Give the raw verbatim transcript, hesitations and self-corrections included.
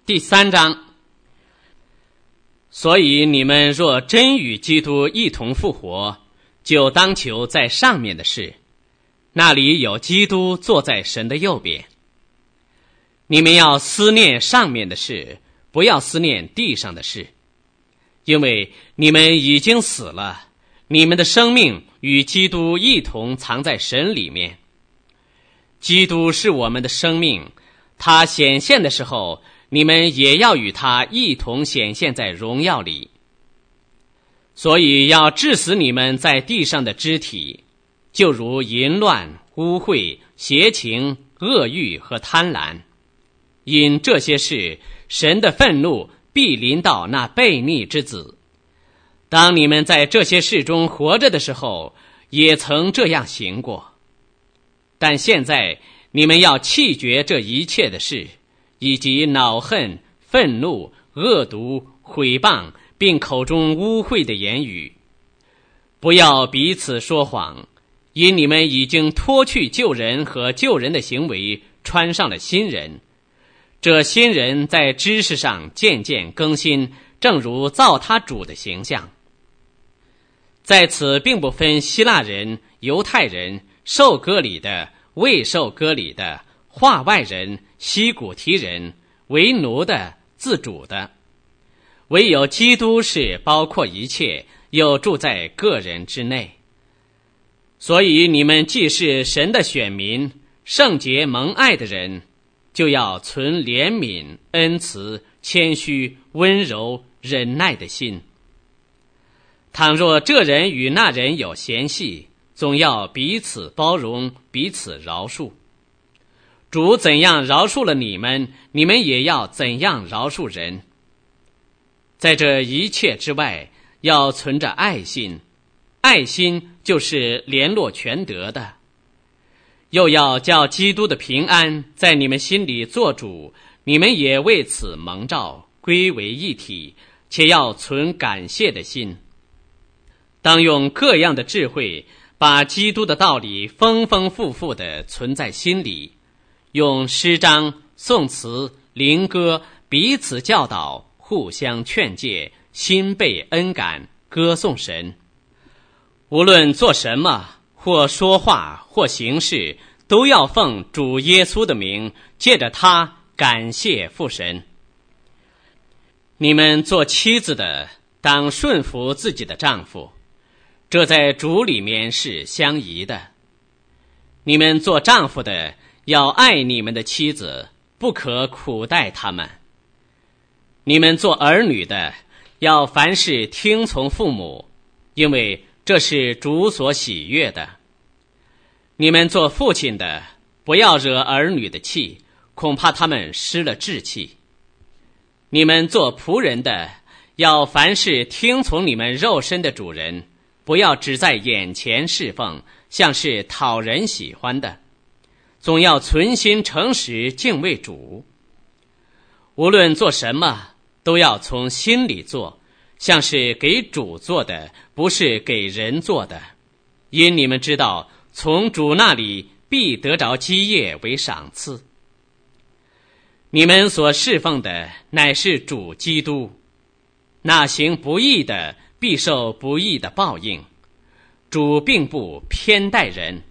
第三章。所以你们若真与基督一同复活，就当求在上面的事，那里有基督坐在神的右边。你们要思念上面的事，不要思念地上的事，因为你们已经死了，你们的生命与基督一同藏在神里面。基督是我们的生命，他显现的时候，你们也要与他一同显现在荣耀里。所以要治死你们在地上的肢体，就如淫乱、污秽、邪情、恶欲和贪婪。因这些事，神的愤怒必临到那悖逆之子。当你们在这些事中活着的时候，也曾这样行过。但现在你们要弃绝这一切的事，以及恼恨、愤怒、恶毒、毁谤，并口中污秽的言语。不要彼此说谎，因你们已经脱去旧人和旧人的行为，穿上了新人。这新人在知识上渐渐更新，正如造他主的形象。在此并不分希腊人、犹太人、受割礼的、未受割礼的、化外人、西古提人、为奴的、自主的，唯有基督是包括一切，又住在个人之内。所以你们既是神的选民，圣洁蒙爱的人，就要存怜悯、恩慈、谦虚、温柔、忍耐的心。倘若这人与那人有嫌隙，总要彼此包容，彼此饶恕。主怎样饶恕了你们，你们也要怎样饶恕人。在这一切之外，要存着爱心，爱心就是联络全德的。又要叫基督的平安在你们心里做主，你们也为此蒙召，归为一体，且要存感谢的心。当用各样的智慧，把基督的道理丰丰富富地存在心里，用诗章、颂词、灵歌彼此教导，互相劝诫，心被恩感，歌颂神。无论做什么，或说话，或行事，都要奉主耶稣的名，借着他感谢父神。你们做妻子的，当顺服自己的丈夫，这在主里面是相宜的。你们做丈夫的，要爱你们的妻子，不可苦待他们。你们做儿女的，要凡事听从父母，因为这是主所喜悦的。你们做父亲的，不要惹儿女的气，恐怕他们失了志气。你们做仆人的，要凡事听从你们肉身的主人，不要只在眼前侍奉，像是讨人喜欢的，总要存心诚实敬畏主。无论做什么，都要从心里做，像是给主做的，不是给人做的。因你们知道，从主那里必得着基业为赏赐。你们所侍奉的乃是主基督，那行不义的必受不义的报应。主并不偏待人，